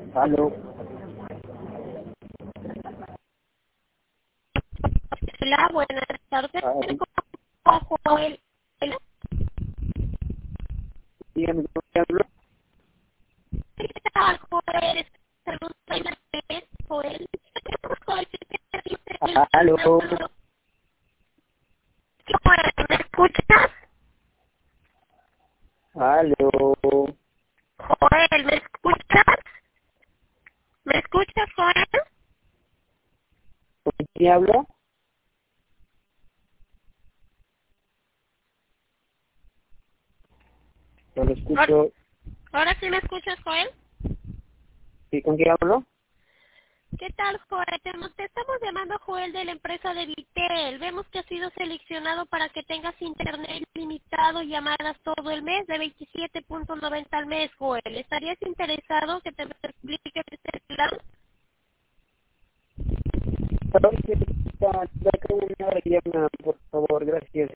Aló. Hola, buenas tardes. Ay, Joel. dígame, ¿con quién hablo? ¿Qué tal, Joel? Saludos, Joel. Joel, Aló. Joel, ¿me escuchas? Aló. Joel, ¿me escuchas? ¿Me escuchas, Joel? ¿Con quién hablo? No lo escucho. ¿Ahora sí me escuchas, Joel? ¿Sí, con quién hablo? ¿Qué tal, Joel? Te estamos llamando, Joel, de la empresa de Vitel. Vemos que has sido seleccionado para que tengas internet limitado y llamadas todo el mes de 27.90 al mes, Joel. ¿Estarías interesado que te explique este plan? Perdón, que una llama, por favor, gracias.